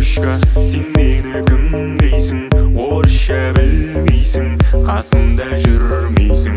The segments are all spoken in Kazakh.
девушка, сен мені кім дейсің? Орысша білмейсің, қасымда жүрмейсің.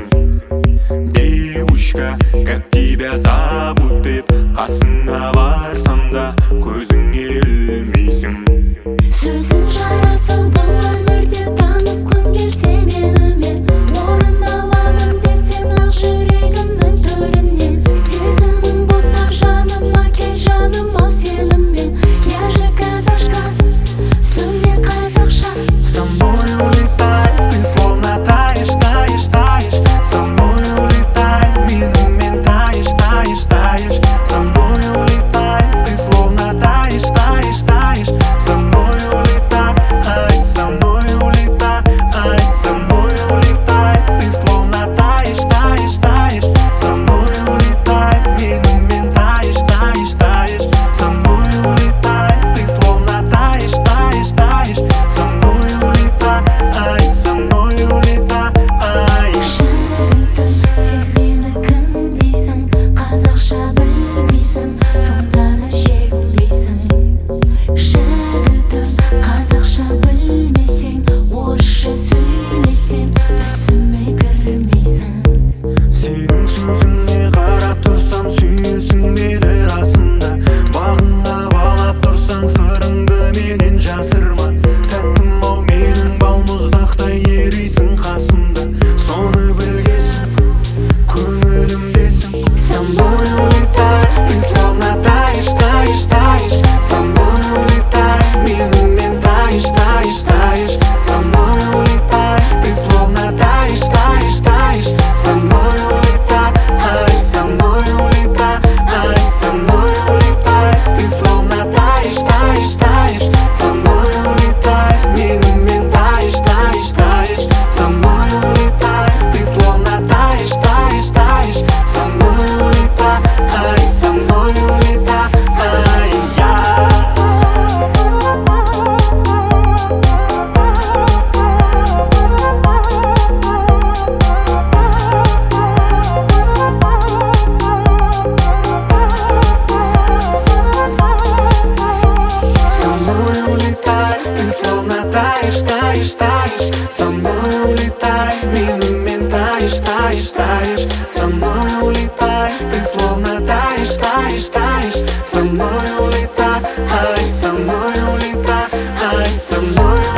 Девушка, как тебя зовут деп қасыңа барсам да көзіңе ілмейсің. Сөзің жарасыл бұл өмірде, танысқым келсе менімен, орын аламын десем ақ жүрегімнің төрінен. Сезімім болса жаныма кел жаным ау сеніммен. Я же казашка, сөйле қазақша. Со мной улетай, ты словно таешь, таешь, таешь. Со мной улетай, менімен таешь, таешь, таешь. Со мной улетай, ты словно таешь, таешь, таешь. Со мной улетай, ай, со мной улетай, ай, со мной улетай, ты словно таешь, таешь, таешь. Со мной улетай, менімен таешь, таешь, таешь. Со мной улетай, ты словно таешь, таешь, таешь. Со мной улетай, ай, со мной улетай, ай. Жігітім, сен мені кім дейсің? Қазақша білмейсің, сонда да шегінбейсің. Жігітім, қазақша білмесең, орысша сөйлесең, түсіме кірмейсің. Сенің сөзіңе қарап тұрсам сүйесің мені расында. Бағыңа балап тұрсаң сырыңды менен жасырма. Тәттім ау менің балмұздақтай ерисің қасымда. Соны білгесің, көңілімдесің. Со мной улетай, ты словно таешь, таешь, таешь. Со мной улетай, менімен таешь, таешь, таешь. Со мной улетай, ты словно таешь, таешь, таешь. Со мной улетай, ай, со мной улетай, ай, со мной улетай, ты словно таешь, таешь, таешь. Со мной улетай, менімен таешь, таешь, таешь. Со мной улетай, ты словно таешь, таешь, таешь. Со мной улетай, ай, со мной улетай, ай, я. Со мной улетай, ты словно таешь, таешь, таешь. Со мной улетай, менімен таешь, таешь, таешь. Со мной улетай, ты словно таешь, таешь, таешь. Со мной улетай, ай, со мной улетай, ай, со мной